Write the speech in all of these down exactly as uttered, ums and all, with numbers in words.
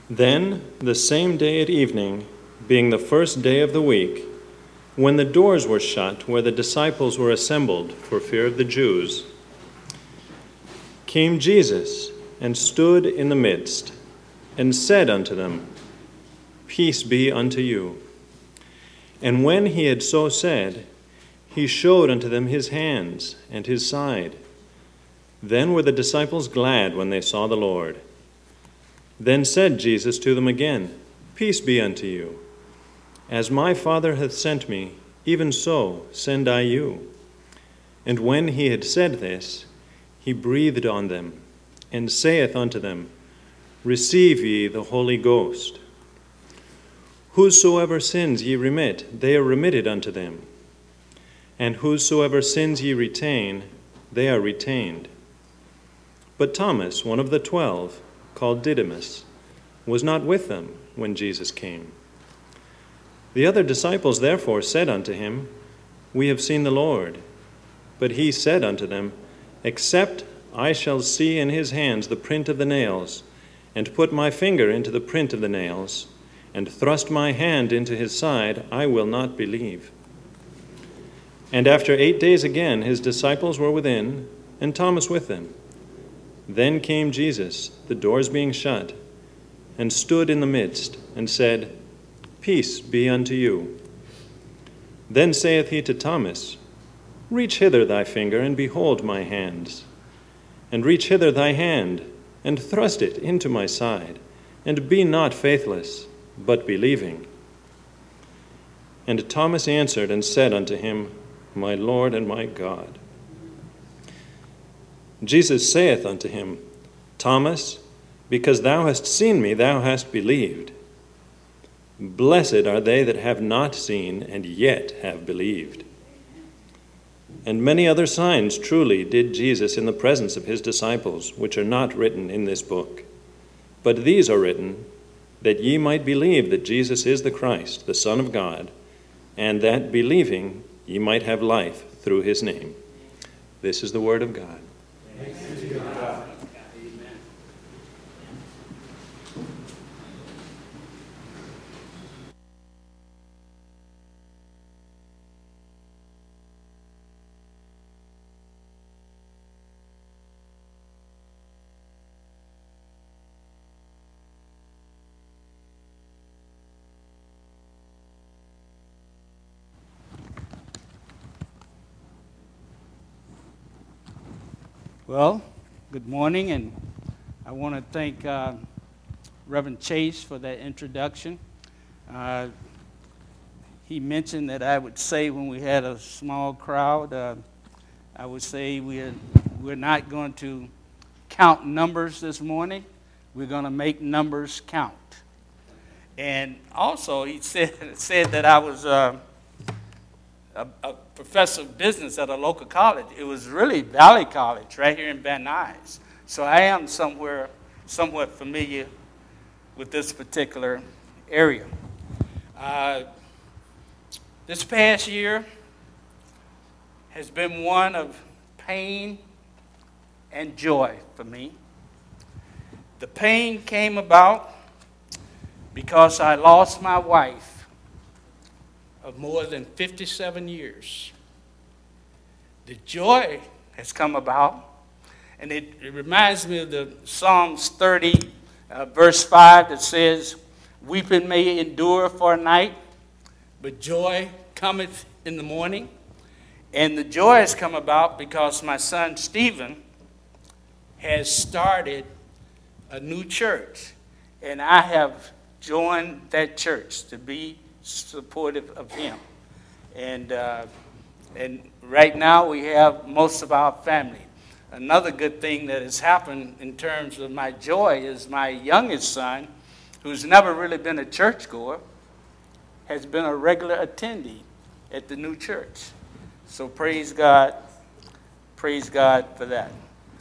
Then, the same day at evening, being the first day of the week, when the doors were shut where the disciples were assembled for fear of the Jews, came Jesus and stood in the midst, and said unto them, Peace be unto you. And when he had so said, he showed unto them his hands and his side. Then were the disciples glad when they saw the Lord. Then said Jesus to them again, Peace be unto you. As my Father hath sent me, even so send I you. And when he had said this, he breathed on them, and saith unto them, Receive ye the Holy Ghost. Whosoever sins ye remit, they are remitted unto them. And whosoever sins ye retain, they are retained. But Thomas, one of the twelve, called Didymus, was not with them when Jesus came. The other disciples therefore said unto him, We have seen the Lord. But he said unto them, Except I shall see in his hands the print of the nails, and put my finger into the print of the nails, and thrust my hand into his side, I will not believe. And after eight days again his disciples were within, and Thomas with them. Then came Jesus, the doors being shut, and stood in the midst, and said, Peace be unto you. Then saith he to Thomas, Reach hither thy finger, and behold my hands. And reach hither thy hand, and thrust it into my side, and be not faithless, but believing. And Thomas answered and said unto him, My Lord and my God. Jesus saith unto him, Thomas, because thou hast seen me, thou hast believed. Blessed are they that have not seen, and yet have believed. And many other signs truly did Jesus in the presence of his disciples, which are not written in this book. But these are written, that ye might believe that Jesus is the Christ, the Son of God, and that believing ye might have life through his name. This is the word of God. Thanks be to God. Amen. Well, good morning, and I want to thank uh, Reverend Chase for that introduction. Uh, he mentioned that I would say when we had a small crowd, uh, I would say we're, we're not going to count numbers this morning. We're going to make numbers count. And also, he said, said that I was uh, a, a professor of business at a local college. It was really Valley College right here in Van Nuys. So I am somewhere, somewhat familiar with this particular area. Uh, this past year has been one of pain and joy for me. The pain came about because I lost my wife of more than fifty-seven years. The joy has come about, and it, it reminds me of the Psalms thirty, uh, verse five, that says, Weeping may endure for a night, but joy cometh in the morning. And the joy has come about because my son Stephen has started a new church, and I have joined that church to be supportive of him. And uh, and right now we have most of our family. Another good thing that has happened in terms of my joy is my youngest son, who's never really been a churchgoer, has been a regular attendee at the new church. So praise God, praise God for that.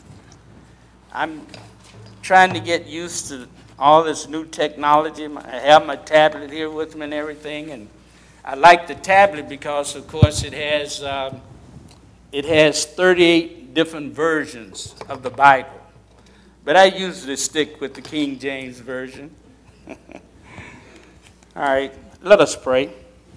I'm trying to get used to all this new technology. I have my tablet here with me and everything, and I like the tablet because, of course, it has um, it has thirty-eight different versions of the Bible. But I usually stick with the King James Version. All right, let us pray.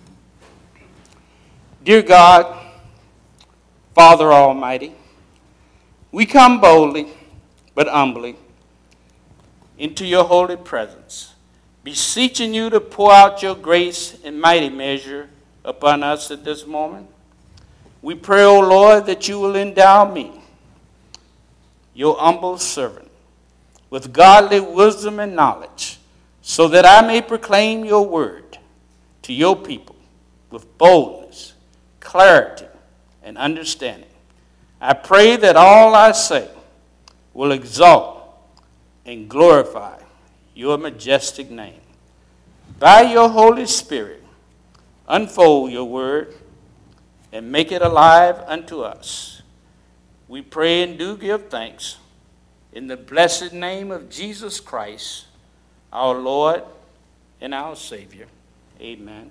Dear God, Father Almighty, we come boldly but humbly into your holy presence, beseeching you to pour out your grace in mighty measure upon us at this moment. We pray, O Lord, that you will endow me, your humble servant, with godly wisdom and knowledge, so that I may proclaim your word to your people with boldness, clarity, and understanding. I pray that all I say will exalt and glorify your majestic name. By your Holy Spirit, unfold your word and make it alive unto us. We pray and do give thanks in the blessed name of Jesus Christ, our Lord and our Savior. Amen.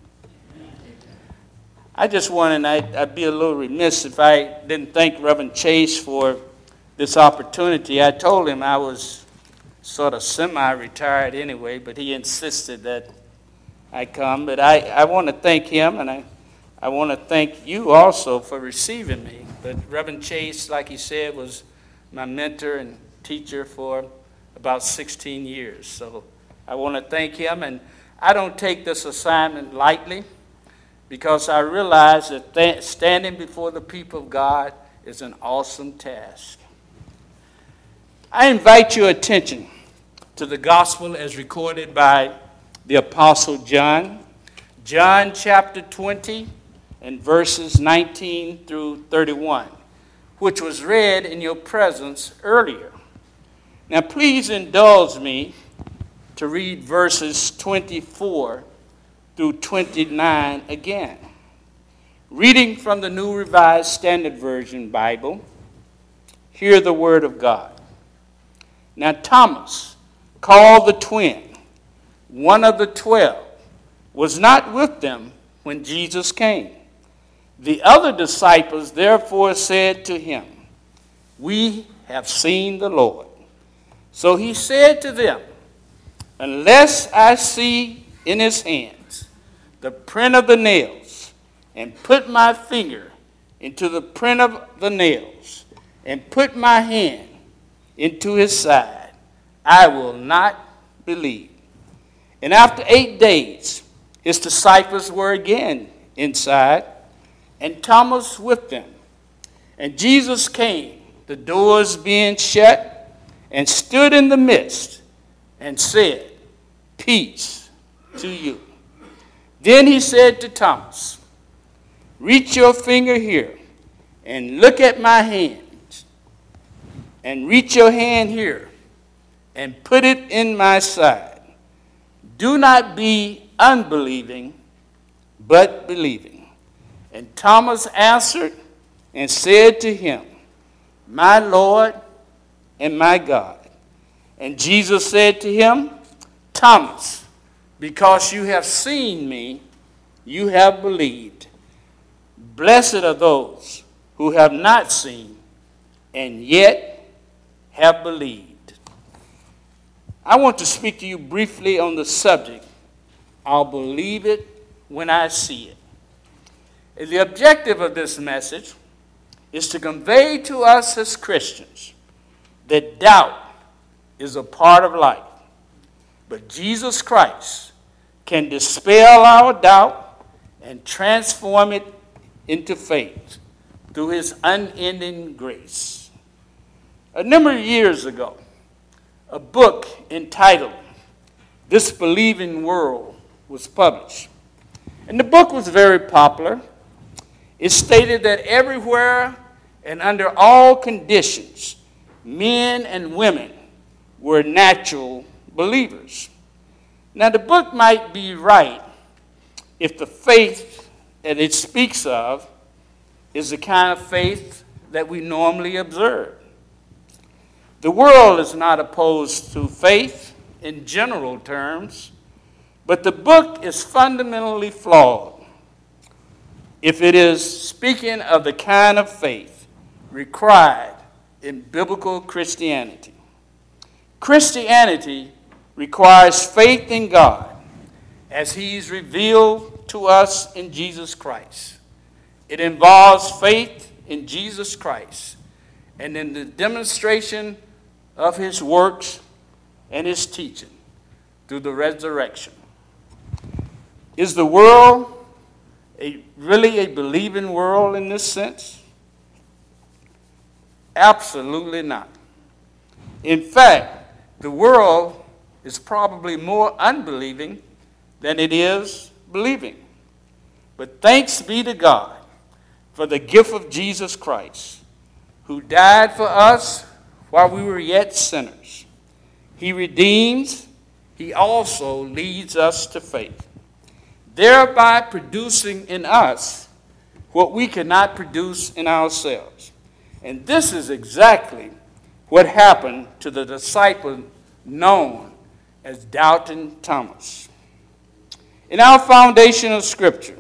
I just wanted, I'd, I'd be a little remiss if I didn't thank Reverend Chase for this opportunity. I told him I was sort of semi-retired anyway, but he insisted that I come. But I, I want to thank him, and I, I want to thank you also for receiving me. But Reverend Chase, like he said, was my mentor and teacher for about sixteen years. So I want to thank him, and I don't take this assignment lightly, because I realize that th- standing before the people of God is an awesome task. I invite your attention to the gospel as recorded by the Apostle John, John chapter twenty and verses nineteen through thirty-one, which was read in your presence earlier. Now please indulge me to read verses twenty-four through twenty-nine again. Reading from the New Revised Standard Version Bible, hear the word of God. Now Thomas, called the twin, one of the twelve, was not with them when Jesus came. The other disciples therefore said to him, "We have seen the Lord." So he said to them, "Unless I see in his hands the print of the nails, and put my finger into the print of the nails, and put my hand into his side, I will not believe." And after eight days, his disciples were again inside, and Thomas with them. And Jesus came, the doors being shut, and stood in the midst, and said, "Peace to you." Then he said to Thomas, "Reach your finger here, and look at my hands, and reach your hand here, and put it in my side. Do not be unbelieving, but believing." And Thomas answered and said to him, "My Lord and my God." And Jesus said to him, "Thomas, because you have seen me, you have believed. Blessed are those who have not seen and yet have believed." I want to speak to you briefly on the subject, "I'll believe it when I see it." The objective of this message is to convey to us as Christians that doubt is a part of life, but Jesus Christ can dispel our doubt and transform it into faith through his unending grace. A number of years ago, a book entitled "This Believing World" was published. And the book was very popular. It stated that everywhere and under all conditions, men and women were natural believers. Now, the book might be right if the faith that it speaks of is the kind of faith that we normally observe. The world is not opposed to faith in general terms, but the book is fundamentally flawed if it is speaking of the kind of faith required in biblical Christianity. Christianity requires faith in God as he's revealed to us in Jesus Christ. It involves faith in Jesus Christ and in the demonstration of his works and his teaching through the resurrection. Is the world a, really a believing world in this sense? Absolutely not. In fact, the world is probably more unbelieving than it is believing. But thanks be to God for the gift of Jesus Christ, who died for us while we were yet sinners. He redeems, he also leads us to faith, thereby producing in us what we cannot produce in ourselves. And this is exactly what happened to the disciple known as Doubting Thomas. In our foundation of Scripture,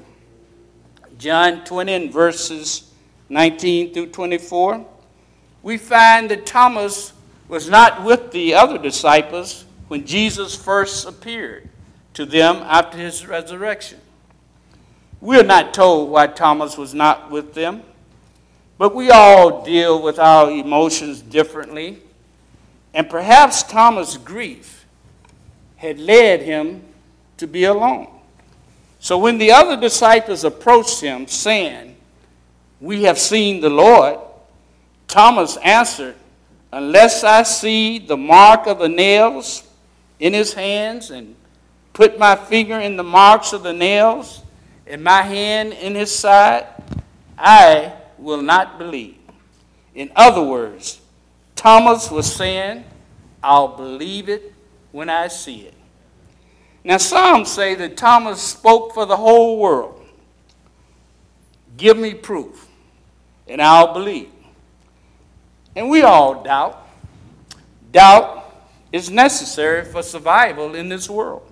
John twenty and verses nineteen through twenty-four, we find that Thomas was not with the other disciples when Jesus first appeared to them after his resurrection. We are not told why Thomas was not with them, but we all deal with our emotions differently, and perhaps Thomas' grief had led him to be alone. So when the other disciples approached him, saying, "We have seen the Lord," Thomas answered, "Unless I see the mark of the nails in his hands, and put my finger in the marks of the nails, and my hand in his side, I will not believe." In other words, Thomas was saying, "I'll believe it when I see it." Now, some say that Thomas spoke for the whole world. Give me proof, and I'll believe. And we all doubt. Doubt is necessary for survival in this world.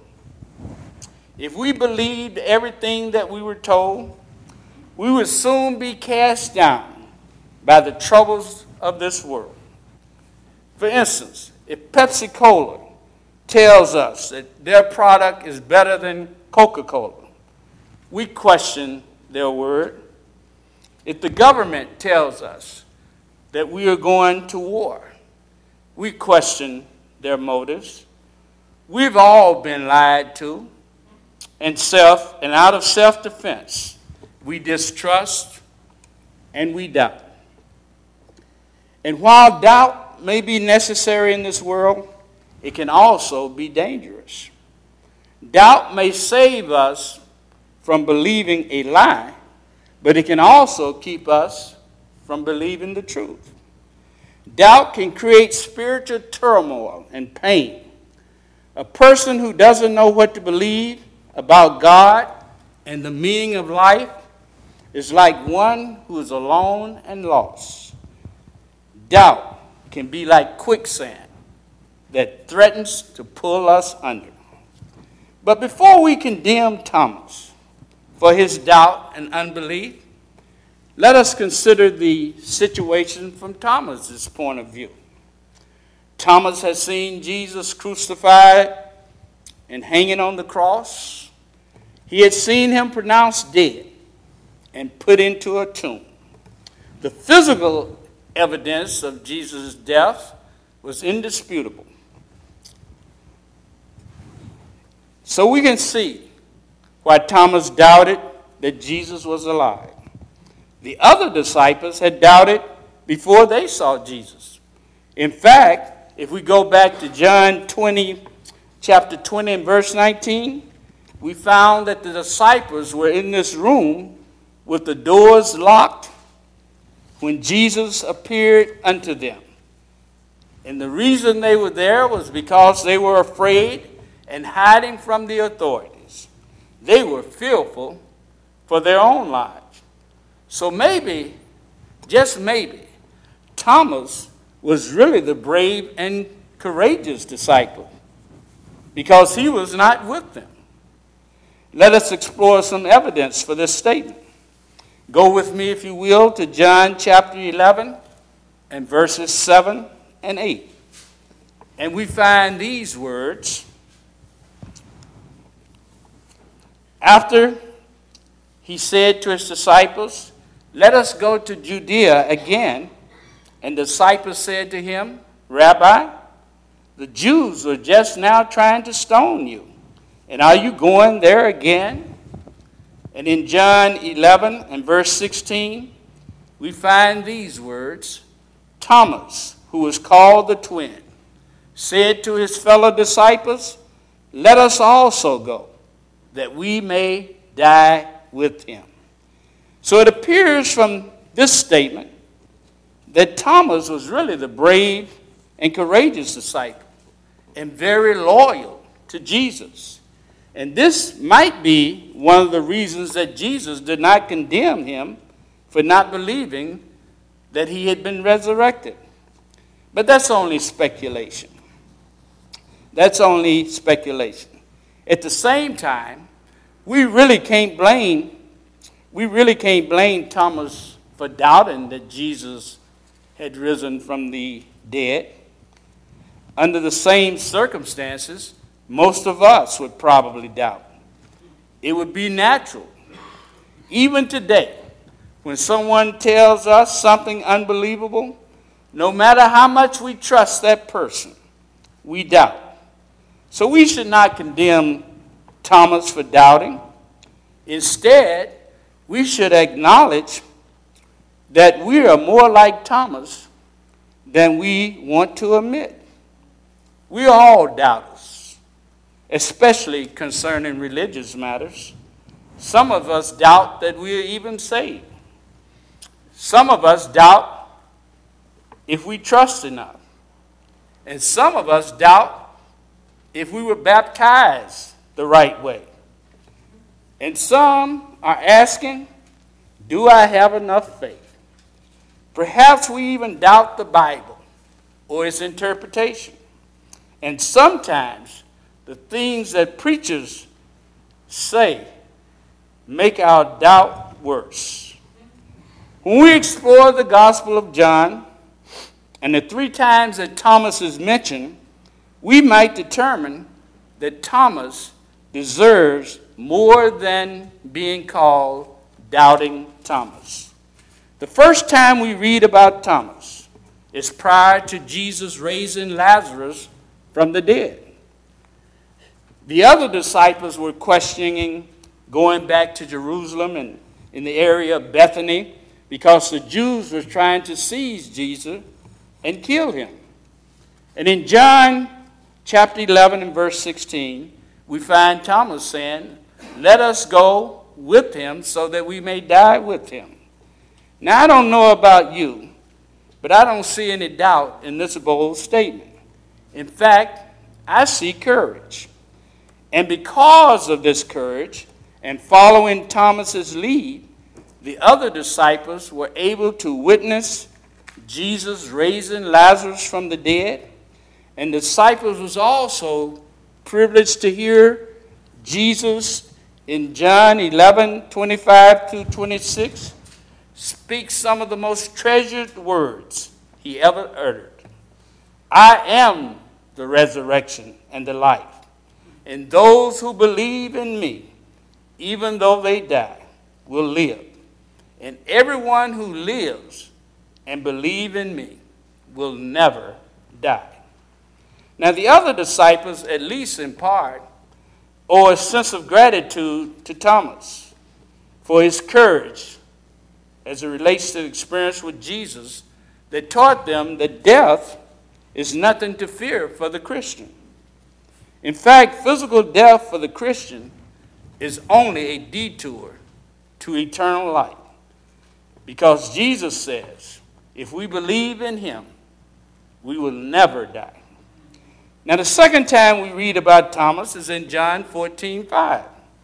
If we believed everything that we were told, we would soon be cast down by the troubles of this world. For instance, if Pepsi Cola tells us that their product is better than Coca-Cola, we question their word. If the government tells us that we are going to war, we question their motives. We've all been lied to, and self and out of self-defense, we distrust and we doubt. And while doubt may be necessary in this world, it can also be dangerous. Doubt may save us from believing a lie, but it can also keep us from believing the truth. Doubt can create spiritual turmoil and pain. A person who doesn't know what to believe about God and the meaning of life is like one who is alone and lost. Doubt can be like quicksand that threatens to pull us under. But before we condemn Thomas for his doubt and unbelief, let us consider the situation from Thomas's point of view. Thomas has seen Jesus crucified and hanging on the cross. He had seen him pronounced dead and put into a tomb. The physical evidence of Jesus' death was indisputable. So we can see why Thomas doubted that Jesus was alive. The other disciples had doubted before they saw Jesus. In fact, if we go back to John twenty, chapter twenty and verse nineteen, we found that the disciples were in this room with the doors locked when Jesus appeared unto them. And the reason they were there was because they were afraid and hiding from the authorities. They were fearful for their own lives. So maybe, just maybe, Thomas was really the brave and courageous disciple because he was not with them. Let us explore some evidence for this statement. Go with me, if you will, to John chapter eleven and verses seven and eight. And we find these words. After he said to his disciples, "Let us go to Judea again." And the disciples said to him, "Rabbi, the Jews are just now trying to stone you. And are you going there again?" And in John eleven and verse sixteen, we find these words: Thomas, who was called the twin, said to his fellow disciples, "Let us also go, that we may die with him." So it appears from this statement that Thomas was really the brave and courageous disciple and very loyal to Jesus. And this might be one of the reasons that Jesus did not condemn him for not believing that he had been resurrected. But that's only speculation. That's only speculation. At the same time, we really can't blame, we really can't blame Thomas for doubting that Jesus had risen from the dead. Under the same circumstances, most of us would probably doubt. It would be natural. Even today, when someone tells us something unbelievable, no matter how much we trust that person, we doubt. So we should not condemn Thomas for doubting. Instead, we should acknowledge that we are more like Thomas than we want to admit. We are all doubters, especially concerning religious matters. Some of us doubt that we are even saved. Some of us doubt if we trust enough. And some of us doubt if we were baptized the right way. And some are asking, do I have enough faith? Perhaps we even doubt the Bible or its interpretation. And sometimes the things that preachers say make our doubt worse. When we explore the Gospel of John and the three times that Thomas is mentioned, we might determine that Thomas deserves more than being called Doubting Thomas. The first time we read about Thomas is prior to Jesus raising Lazarus from the dead. The other disciples were questioning going back to Jerusalem and in the area of Bethany because the Jews were trying to seize Jesus and kill him. And in John chapter eleven and verse sixteen, we find Thomas saying, "Let us go with him so that we may die with him." Now, I don't know about you, but I don't see any doubt in this bold statement. In fact, I see courage. And because of this courage and following Thomas's lead, the other disciples were able to witness Jesus raising Lazarus from the dead. And the disciples was also privileged to hear Jesus in John eleven, twenty-five through twenty-six speak some of the most treasured words he ever uttered. "I am the resurrection and the life. And those who believe in me, even though they die, will live. And everyone who lives and believes in me will never die." Now, the other disciples, at least in part, owe a sense of gratitude to Thomas for his courage as it relates to the experience with Jesus that taught them that death is nothing to fear for the Christian. In fact, physical death for the Christian is only a detour to eternal life. Because Jesus says, if we believe in him, we will never die. Now, the second time we read about Thomas is in John fourteen five.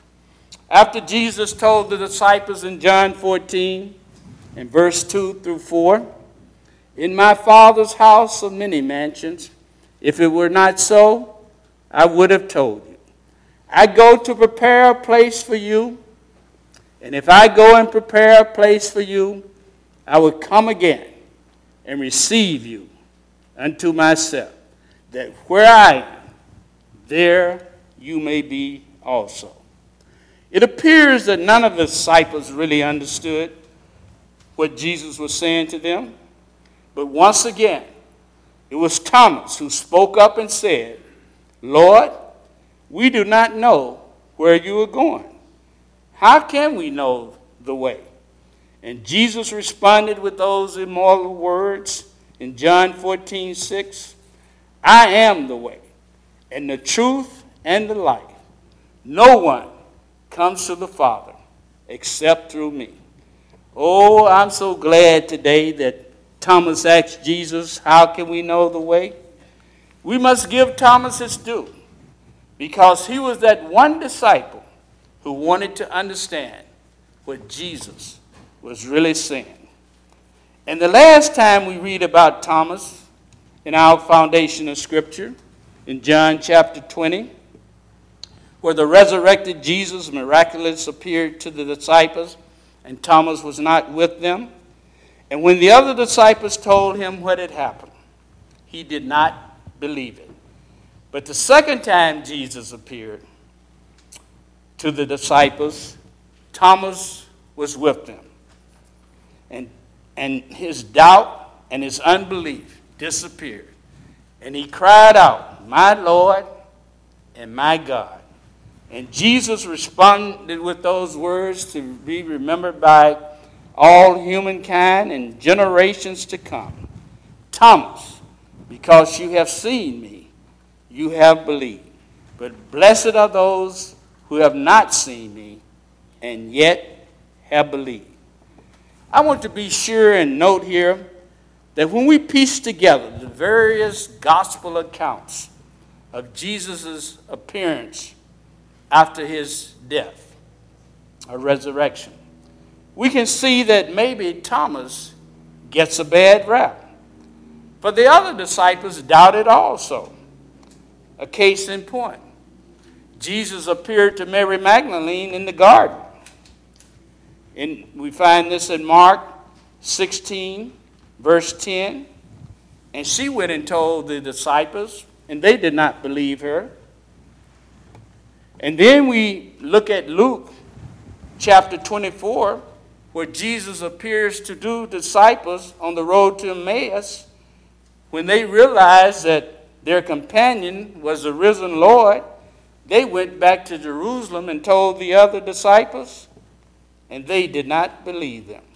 After Jesus told the disciples in John fourteen, in verse two through four, "In my Father's house are many mansions. If it were not so, I would have told you. I go to prepare a place for you. And if I go and prepare a place for you, I will come again and receive you unto myself, that where I am, there you may be also." It appears that none of the disciples really understood what Jesus was saying to them. But once again, it was Thomas who spoke up and said, "Lord, we do not know where you are going. How can we know the way?" And Jesus responded with those immortal words in John fourteen six, "I am the way, and the truth, and the life. No one comes to the Father except through me." Oh, I'm so glad today that Thomas asked Jesus, "How can we know the way?" We must give Thomas his due, because he was that one disciple who wanted to understand what Jesus was really saying. And the last time we read about Thomas in our foundation of Scripture, in John chapter twenty, where the resurrected Jesus miraculously appeared to the disciples, and Thomas was not with them. And when the other disciples told him what had happened, he did not believe it. But the second time Jesus appeared to the disciples, Thomas was with them. And, and his doubt and his unbelief disappeared. And he cried out, "My Lord and my God." And Jesus responded with those words to be remembered by all humankind and generations to come. "Thomas, because you have seen me, you have believed. But blessed are those who have not seen me and yet have believed." I want to be sure and note here that when we piece together the various gospel accounts of Jesus' appearance after his death or resurrection, we can see that maybe Thomas gets a bad rap. For the other disciples doubted also. A case in point, Jesus appeared to Mary Magdalene in the garden. And we find this in Mark sixteen, verse ten. And she went and told the disciples, and they did not believe her. And then we look at Luke chapter twenty-four, where Jesus appears to two disciples on the road to Emmaus. When they realized that their companion was the risen Lord, they went back to Jerusalem and told the other disciples, and they did not believe them.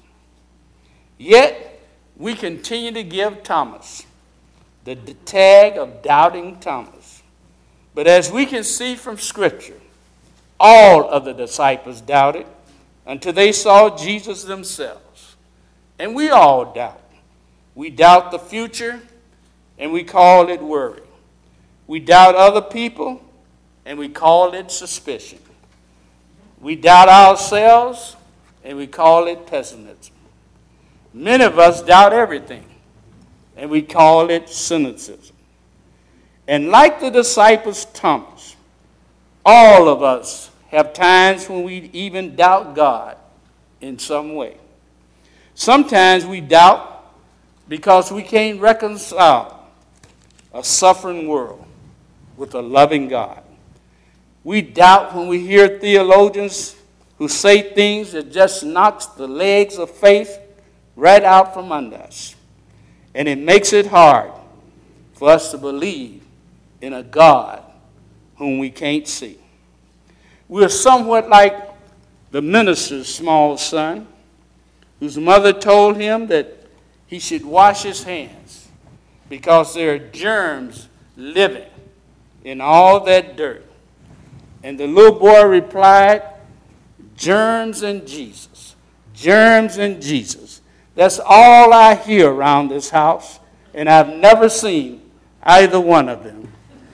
Yet, we continue to give Thomas the tag of doubting Thomas. But as we can see from Scripture, all of the disciples doubted until they saw Jesus themselves. And we all doubt. We doubt the future, and we call it worry. We doubt other people, and we call it suspicion. We doubt ourselves, and we call it pessimism. Many of us doubt everything, and we call it cynicism. And like the disciples Thomas, all of us have times when we even doubt God in some way. Sometimes we doubt because we can't reconcile a suffering world with a loving God. We doubt when we hear theologians who say things that just knocks the legs of faith right out from under us. And it makes it hard for us to believe in a God whom we can't see. We're somewhat like the minister's small son, whose mother told him that he should wash his hands because there are germs living in all that dirt. And the little boy replied, "Germs and Jesus, germs and Jesus. That's all I hear around this house, and I've never seen either one of them."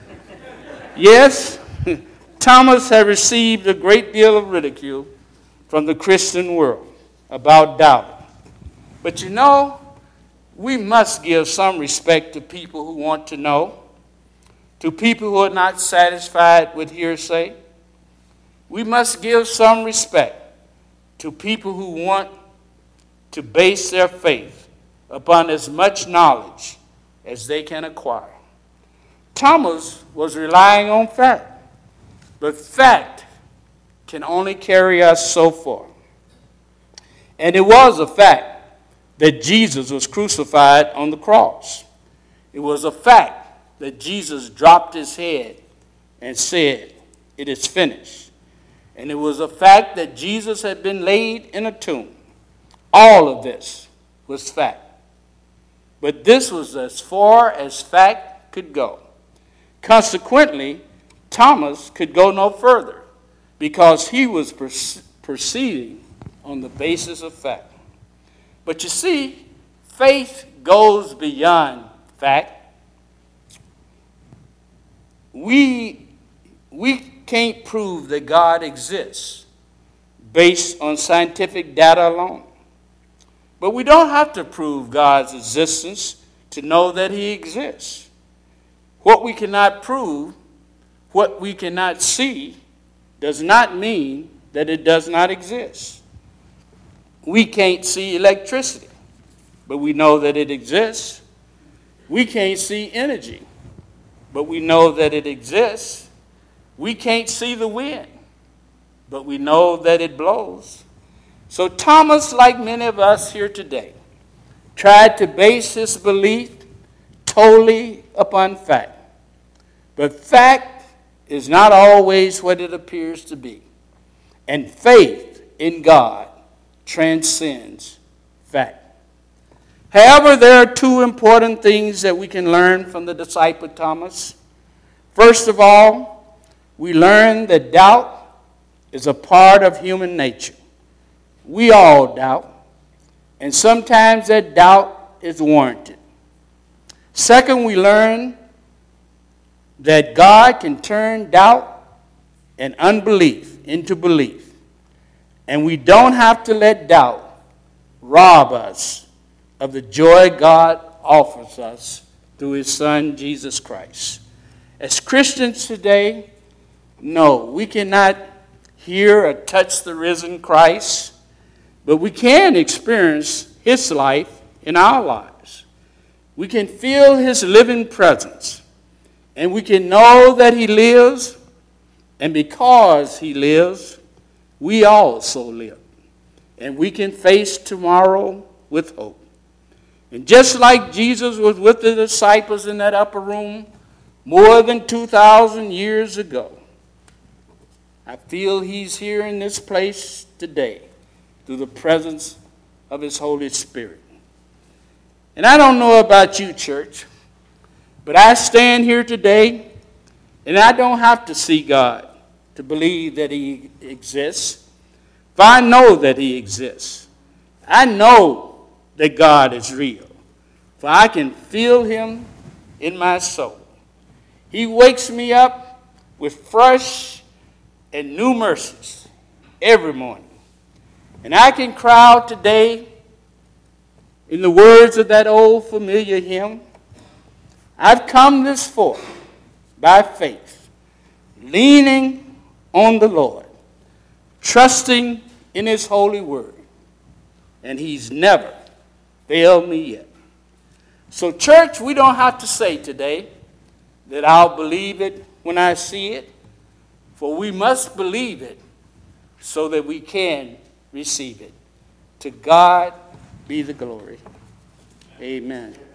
Yes, Thomas had received a great deal of ridicule from the Christian world about doubting. But you know, we must give some respect to people who want to know, to people who are not satisfied with hearsay. We must give some respect to people who want to base their faith upon as much knowledge as they can acquire. Thomas was relying on fact, but fact can only carry us so far. And it was a fact that Jesus was crucified on the cross. It was a fact that Jesus dropped his head and said, "It is finished." And it was a fact that Jesus had been laid in a tomb. All of this was fact. But this was as far as fact could go. Consequently, Thomas could go no further because he was proceeding on the basis of fact. But you see, faith goes beyond fact. We, we can't prove that God exists based on scientific data alone. But we don't have to prove God's existence to know that he exists. What we cannot prove, what we cannot see, does not mean that it does not exist. We can't see electricity, but we know that it exists. We can't see energy, but we know that it exists. We can't see the wind, but we know that it blows. So Thomas, like many of us here today, tried to base his belief totally upon fact. But fact is not always what it appears to be. And faith in God transcends fact. However, there are two important things that we can learn from the disciple Thomas. First of all, we learn that doubt is a part of human nature. We all doubt, and sometimes that doubt is warranted. Second, we learn that God can turn doubt and unbelief into belief, and we don't have to let doubt rob us of the joy God offers us through his Son, Jesus Christ. As Christians today, no, we cannot hear or touch the risen Christ, but we can experience his life in our lives. We can feel his living presence, and we can know that he lives, and because he lives, we also live. And we can face tomorrow with hope. And just like Jesus was with the disciples in that upper room more than two thousand years ago, I feel he's here in this place today through the presence of his Holy Spirit. And I don't know about you, church, but I stand here today, and I don't have to see God to believe that he exists. For I know that he exists. I know that God is real. For I can feel him in my soul. He wakes me up with fresh and new mercies every morning. And I can cry out today in the words of that old familiar hymn, I've come this far by faith, leaning on the Lord, trusting in his holy word, and he's never failed me yet. So church, we don't have to say today that I'll believe it when I see it, for we must believe it so that we can receive it. To God be the glory. Amen.